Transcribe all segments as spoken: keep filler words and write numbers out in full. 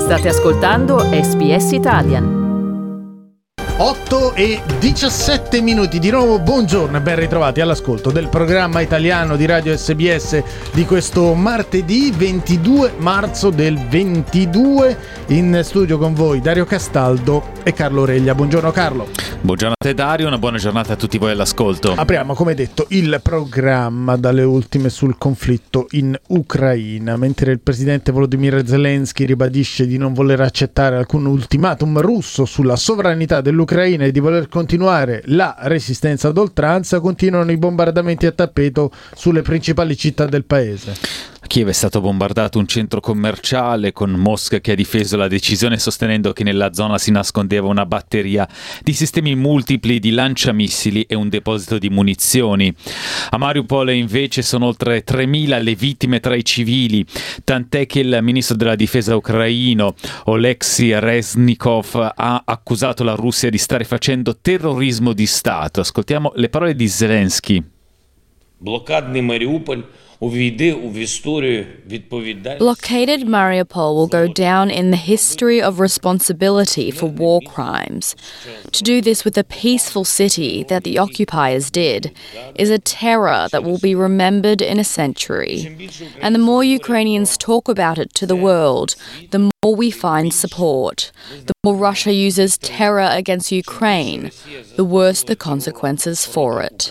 State ascoltando S B S Italian. otto e diciassette minuti di nuovo, buongiorno e ben ritrovati all'ascolto del programma italiano di Radio S B S di questo martedì ventidue marzo del ventidue. In studio con voi Dario Castaldo e Carlo Reglia. Buongiorno Carlo. Buongiorno a te Dario, una buona giornata a tutti voi all'ascolto. Apriamo come detto il programma dalle ultime sul conflitto in Ucraina, mentre il presidente Volodymyr Zelensky ribadisce di non voler accettare alcun ultimatum russo sulla sovranità dell'Ucraina e di voler continuare la resistenza ad oltranza, continuano i bombardamenti a tappeto sulle principali città del paese. A Kiev è stato bombardato un centro commerciale, con Mosca che ha difeso la decisione sostenendo che nella zona si nascondeva una batteria di sistemi multipli di lanciamissili e un deposito di munizioni. A Mariupol invece sono oltre tremila le vittime tra i civili, tant'è che il ministro della difesa ucraino Oleksiy Reznikov ha accusato la Russia di stare facendo terrorismo di Stato. Ascoltiamo le parole di Zelensky. Блокадний Маріуполь увійде у історію відповідальності. Blockaded Mariupol will go down in the history of responsibility for war crimes. To do this with a peaceful city that the occupiers did is a terror that will be remembered in a century. And the more Ukrainians talk about it to the world, the more we find support. The more Russia uses terror against Ukraine, the worse the consequences for it.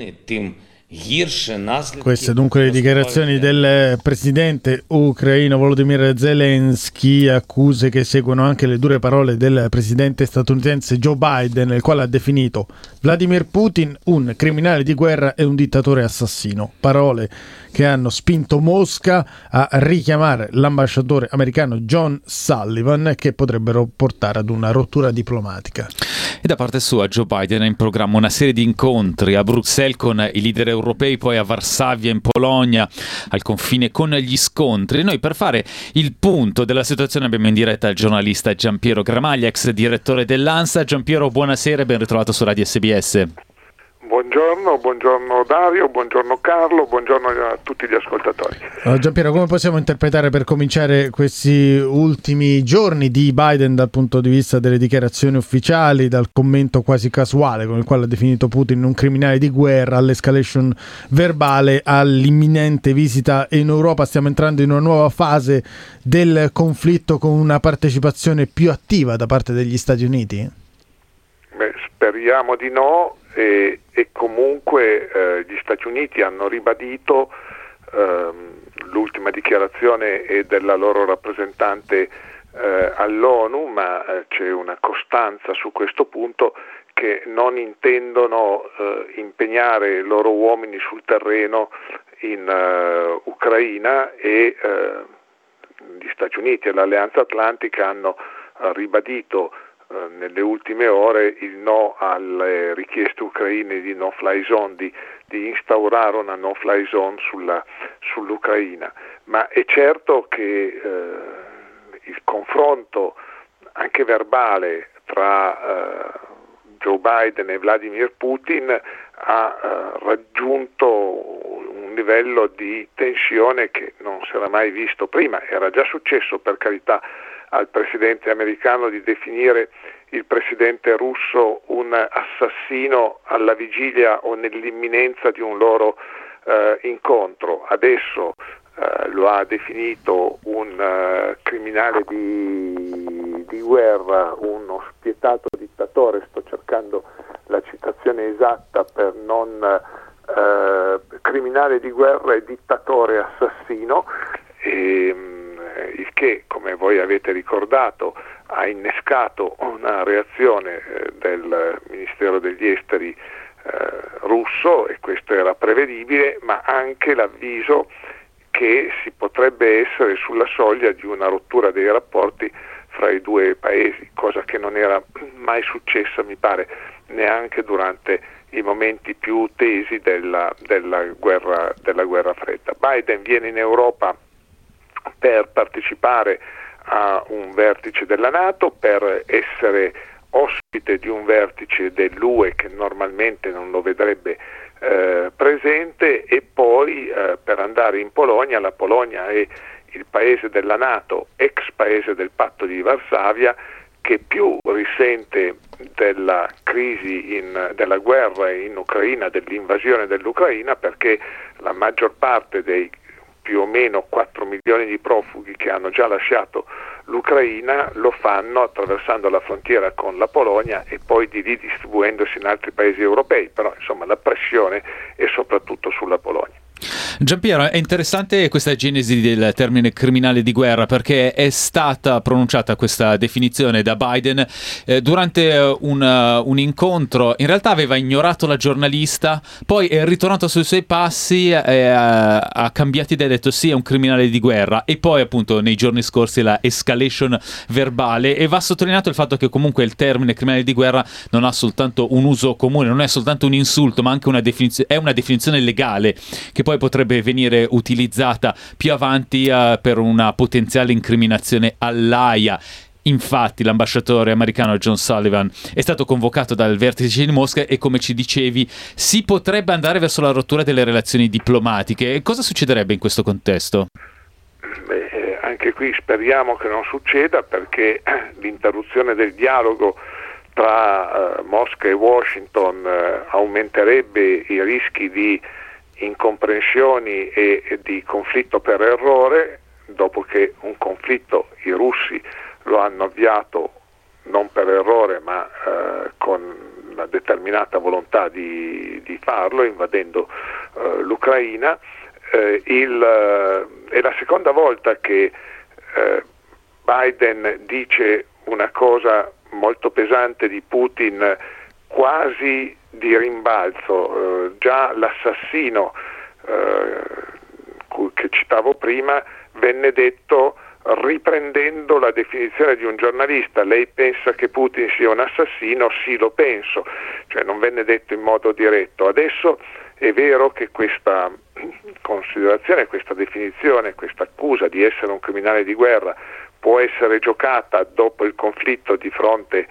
Queste dunque le dichiarazioni del presidente ucraino Volodymyr Zelensky, accuse che seguono anche le dure parole del presidente statunitense Joe Biden, nel quale ha definito Vladimir Putin un criminale di guerra e un dittatore assassino. Parole che hanno spinto Mosca a richiamare l'ambasciatore americano John Sullivan, che potrebbero portare ad una rottura diplomatica. E da parte sua Joe Biden ha in programma una serie di incontri a Bruxelles con i leader europei, poi a Varsavia in Polonia, al confine con gli scontri. E noi, per fare il punto della situazione, abbiamo in diretta il giornalista Giampiero Gramaglia, ex direttore dell'ANSA. Giampiero, buonasera e ben ritrovato su Radio S B S. Buongiorno, buongiorno Dario, buongiorno Carlo, buongiorno a tutti gli ascoltatori. Allora, Giampiero, come possiamo interpretare per cominciare questi ultimi giorni di Biden dal punto di vista delle dichiarazioni ufficiali, dal commento quasi casuale con il quale ha definito Putin un criminale di guerra, all'escalation verbale, all'imminente visita in Europa? Stiamo entrando in una nuova fase del conflitto con una partecipazione più attiva da parte degli Stati Uniti? Beh, speriamo di no. E, e comunque eh, gli Stati Uniti hanno ribadito, ehm, l'ultima dichiarazione è della loro rappresentante eh, all'ONU, ma eh, c'è una costanza su questo punto, che non intendono eh, impegnare i loro uomini sul terreno in uh, Ucraina, e eh, gli Stati Uniti e l'Alleanza Atlantica hanno uh, ribadito nelle ultime ore il no alle richieste ucraine di no-fly zone, di, di instaurare una no-fly zone sulla, sull'Ucraina. Ma è certo che eh, il confronto anche verbale tra eh, Joe Biden e Vladimir Putin ha eh, raggiunto un livello di tensione che non si era mai visto prima. Era già successo, per carità, al presidente americano di definire il presidente russo un assassino alla vigilia o nell'imminenza di un loro eh, incontro. Adesso eh, lo ha definito un uh, criminale di, di guerra, uno spietato dittatore. Sto cercando la citazione esatta per non eh, criminale di guerra e dittatore assassino. E, il che, come voi avete ricordato, ha innescato una reazione eh, del Ministero degli Esteri eh, russo, e questo era prevedibile, ma anche l'avviso che si potrebbe essere sulla soglia di una rottura dei rapporti fra i due paesi, cosa che non era mai successa, mi pare, neanche durante i momenti più tesi della, della guerra, della guerra fredda. Biden viene in Europa per partecipare a un vertice della NATO, per essere ospite di un vertice dell'U E che normalmente non lo vedrebbe eh, presente, e poi eh, per andare in Polonia. La Polonia è il paese della NATO, ex paese del patto di Varsavia, che più risente della crisi, in, della guerra in Ucraina, dell'invasione dell'Ucraina, perché la maggior parte dei più o meno quattro milioni di profughi che hanno già lasciato l'Ucraina lo fanno attraversando la frontiera con la Polonia e poi di lì distribuendosi in altri paesi europei, però insomma la pressione è soprattutto sulla Polonia. Giampiero, è interessante questa genesi del termine criminale di guerra, perché è stata pronunciata questa definizione da Biden eh, durante un, uh, un incontro. In realtà aveva ignorato la giornalista, poi è ritornato sui suoi passi, eh, ha, ha cambiato idea, ha detto sì, è un criminale di guerra, e poi appunto nei giorni scorsi la escalation verbale. E va sottolineato il fatto che comunque il termine criminale di guerra non ha soltanto un uso comune, non è soltanto un insulto, ma anche una definizione, è una definizione legale che poi potrebbe venire utilizzata più avanti uh, per una potenziale incriminazione all'Aia. Infatti l'ambasciatore americano John Sullivan è stato convocato dal vertice di Mosca e, come ci dicevi, si potrebbe andare verso la rottura delle relazioni diplomatiche. Cosa succederebbe in questo contesto? Beh, anche qui speriamo che non succeda, perché l'interruzione del dialogo tra uh, Mosca e Washington uh, aumenterebbe i rischi di incomprensioni e, e di conflitto per errore, dopo che un conflitto i russi lo hanno avviato non per errore ma eh, con una determinata volontà di, di farlo, invadendo eh, l'Ucraina. Eh, il, eh, è la seconda volta che eh, Biden dice una cosa molto pesante di Putin, quasi di rimbalzo. Eh, già l'assassino eh, che citavo prima venne detto riprendendo la definizione di un giornalista: lei pensa che Putin sia un assassino? Sì, lo penso. Cioè non venne detto in modo diretto. Adesso è vero che questa considerazione, questa definizione, questa accusa di essere un criminale di guerra può essere giocata dopo il conflitto di fronte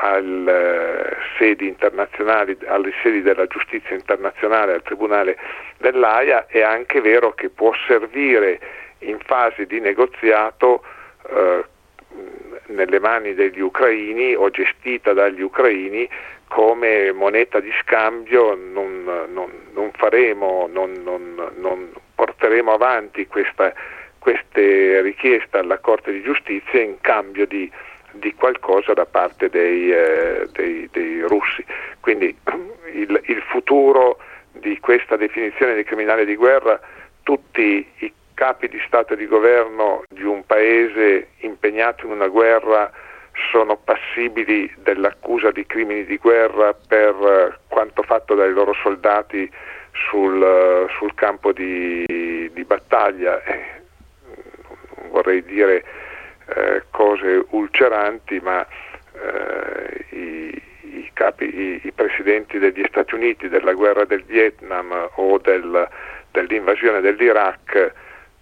alle uh, sedi internazionali, alle sedi della giustizia internazionale, al tribunale dell'Aia. È anche vero che può servire in fase di negoziato uh, nelle mani degli ucraini o gestita dagli ucraini come moneta di scambio. Non, non, non faremo, non, non, non porteremo avanti questa, queste richieste alla Corte di Giustizia in cambio di di qualcosa da parte dei, eh, dei, dei russi. Quindi il, il futuro di questa definizione di criminale di guerra, tutti i capi di Stato e di governo di un paese impegnato in una guerra sono passibili dell'accusa di crimini di guerra per eh, quanto fatto dai loro soldati sul, uh, sul campo di, di battaglia. Eh, vorrei dire Eh, cose ulceranti, ma eh, i, i, capi, i, i presidenti degli Stati Uniti della guerra del Vietnam o del, dell'invasione dell'Iraq eh,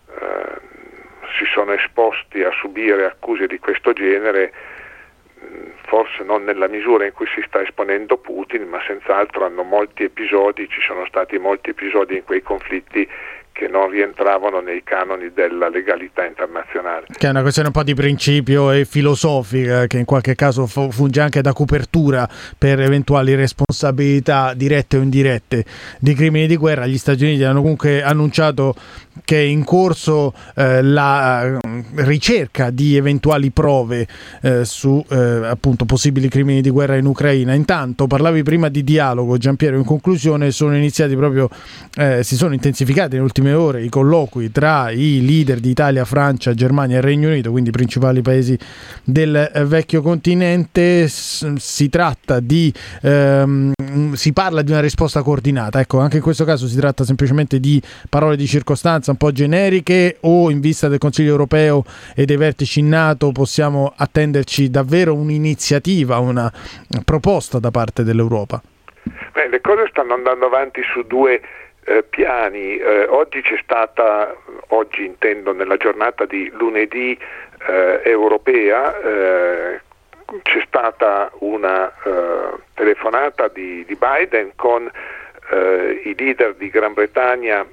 si sono esposti a subire accuse di questo genere, forse non nella misura in cui si sta esponendo Putin, ma senz'altro hanno molti episodi, ci sono stati molti episodi in quei conflitti che non rientravano nei canoni della legalità internazionale. Che è una questione un po' di principio e filosofica, che in qualche caso funge anche da copertura per eventuali responsabilità dirette o indirette di crimini di guerra. Gli Stati Uniti hanno comunque annunciato che è in corso eh, la ricerca di eventuali prove eh, su eh, appunto possibili crimini di guerra in Ucraina. Intanto parlavi prima di dialogo, Giampiero, in conclusione sono iniziati proprio, eh, si sono intensificati nelle ultime ore i colloqui tra i leader di Italia, Francia, Germania e Regno Unito, quindi i principali paesi del vecchio continente. S- si tratta di ehm, si parla di una risposta coordinata. Ecco, anche in questo caso si tratta semplicemente di parole di circostanza un po' generiche, o in vista del Consiglio europeo e dei vertici in NATO possiamo attenderci davvero un'iniziativa, una proposta da parte dell'Europa? Beh, le cose stanno andando avanti su due eh, piani. Eh, oggi c'è stata, oggi intendo nella giornata di lunedì eh, europea, eh, c'è stata una eh, telefonata di, di Biden con eh, i leader di Gran Bretagna,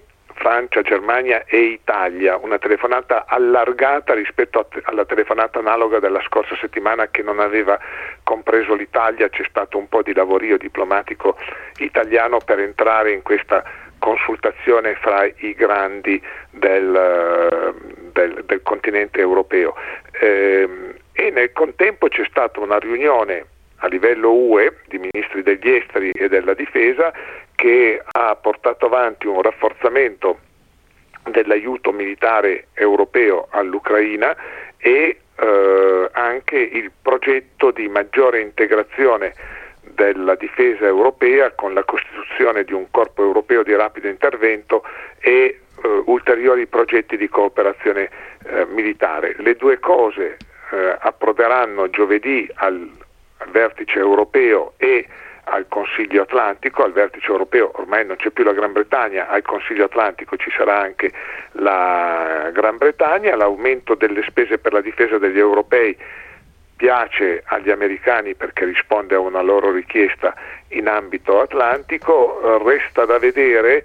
Francia, Germania e Italia, una telefonata allargata rispetto a te- alla telefonata analoga della scorsa settimana che non aveva compreso l'Italia. C'è stato un po' di lavorio diplomatico italiano per entrare in questa consultazione fra i grandi del, del, del continente europeo. Ehm, e nel contempo c'è stata una riunione a livello U E di ministri degli esteri e della difesa che ha portato avanti un rafforzamento dell'aiuto militare europeo all'Ucraina e eh, anche il progetto di maggiore integrazione della difesa europea con la costituzione di un corpo europeo di rapido intervento e eh, ulteriori progetti di cooperazione eh, militare. Le due cose eh, approderanno giovedì al, al vertice europeo e al Consiglio Atlantico. Al vertice europeo ormai non c'è più la Gran Bretagna, al Consiglio Atlantico ci sarà anche la Gran Bretagna. L'aumento delle spese per la difesa degli europei piace agli americani perché risponde a una loro richiesta in ambito atlantico. Resta da vedere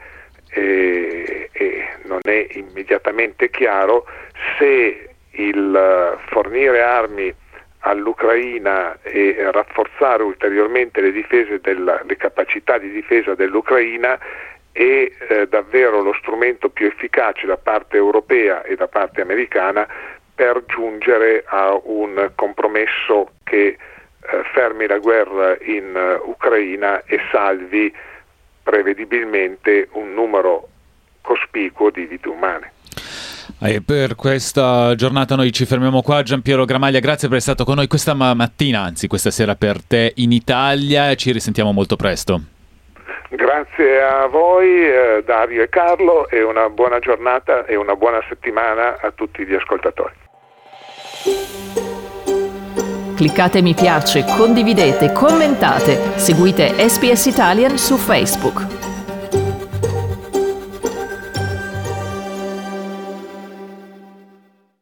e, e non è immediatamente chiaro se il fornire armi all'Ucraina e rafforzare ulteriormente le difese della, le capacità di difesa dell'Ucraina è eh, davvero lo strumento più efficace da parte europea e da parte americana per giungere a un compromesso che eh, fermi la guerra in uh, Ucraina e salvi prevedibilmente un numero cospicuo di vite umane. E per questa giornata noi ci fermiamo qua. Giampiero Gramaglia, grazie per essere stato con noi questa mattina, anzi questa sera per te in Italia, e ci risentiamo molto presto. Grazie a voi eh, Dario e Carlo, e una buona giornata e una buona settimana a tutti gli ascoltatori. Cliccate mi piace, condividete, commentate, seguite S B S Italian su Facebook.